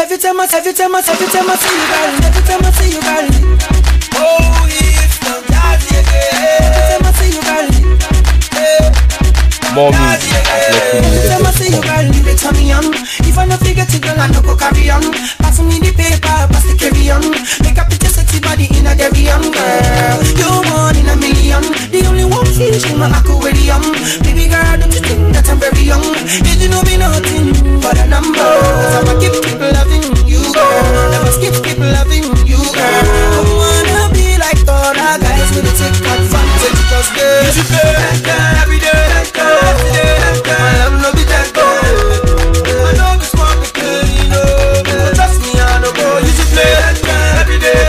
every time I see you, girl, every time I see you, girl. Oh, it's not jazzy again. Every time I see you, girl. More music. Every time I see you, girl, you turn me on. If I no forget it, girl, I no go carry on. Pass me the paper, pass the carry on. Make up your sexy body in a Debian, girl. You're one in a million. The only one fish in my aquarium. Baby girl, don't you think that I'm very young? Did you know me nothing but a number? So I'ma keep loving you, girl. Never skip loving you, girl. I wanna be like all the guys with the take advantage, cause girl, you should feel like that every day. My love no be that good. I know it's smart because you know. Trust me, I know go. You should play that girl every day.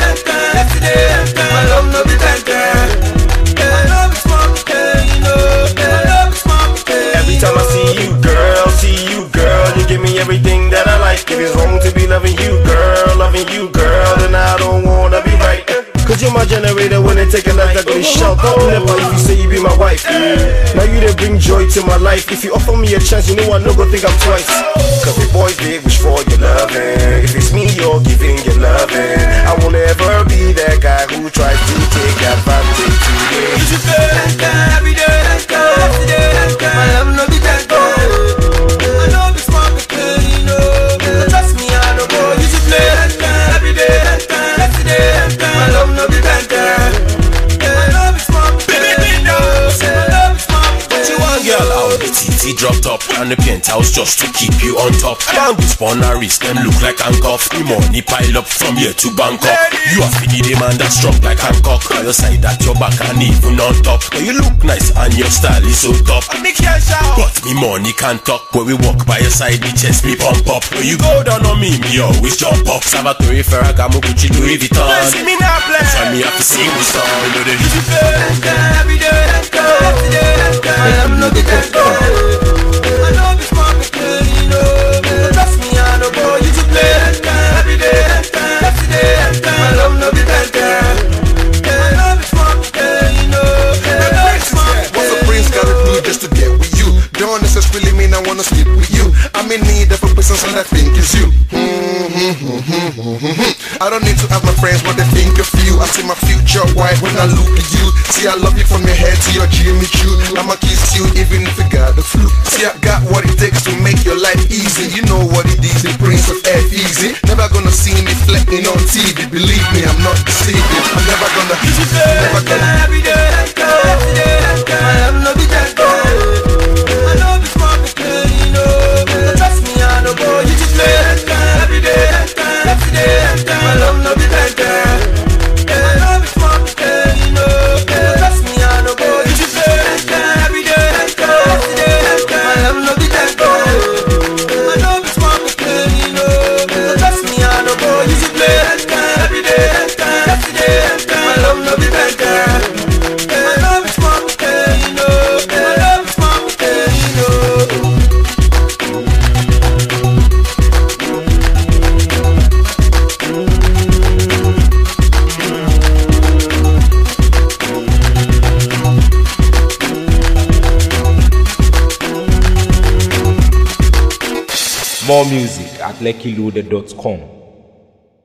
My love no be that girl. I know it's smart because you know. My love is smart because every time I see you, girl, you give me everything that I like. If it's wrong to be loving you, girl, then I don't wanna be right. Cause you're my generator when they take a life, I go shout out never if you say you be my wife. Now you done bring joy to my life. If you offer me a chance, you know I no go think I'm twice. Cause the boys they wish for your loving. If it's me you're giving your loving, I won't ever be that guy who tries to take advantage of you. you should feel like that every day. My love no be that good. I know it's smart because you know. Trust me, I know go. You should play like that every day. My love no be that girl. My love is smart because you know. My love is smart because you want, girl, out the TT dropped up and the penthouse just to keep you on top. Down this wrist, them look like handcuffs. The money pile up from here to Bangkok. You are feeding the man that's strong like Hancock. By your side at your back and even on top. But you look nice and your style is so top. But me money can't talk. When we walk by your side, me chest me pump up. When you go down on me always jump up. Salvatore Ferragamo, Gucci, Louis Vuitton. see me now play. So me have to sing this song. You know the you feel like that every day. My love no be that good. I know it's smart because you know. Trust me, I know go. You should play like that every day. My love no be that girl. My love is smart because you know. My love is smart. What's a prince gotta do just to get with you? Don't necessarily mean I wanna sleep with you. I'm in need of a person so that I think is you. I don't need to ask my friends what they think of you. I see my future wife when I look at you. See, I love you from your head to your Jimmy Choo. I'ma kiss you even if you got the flu. See, I got what it takes to make your life easy. You know what it is, the prince of F-Easy. Never gonna see me flexing on TV. Believe me, I'm not deceiving. I'm never gonna every day. My love no be that good. I know it's smart because you know. Trust me, I know go. You just play like that every day. My love no be that girl. My love is smart because you know. Trust me, I know go. You just play like that every day. My love no be that girl. My love is smart because you know. Trust me, I know go. You just play like that every day. My love no be that girl. My love is smart because you know. My love is smart because you know. More music at LeckyLoaded.com.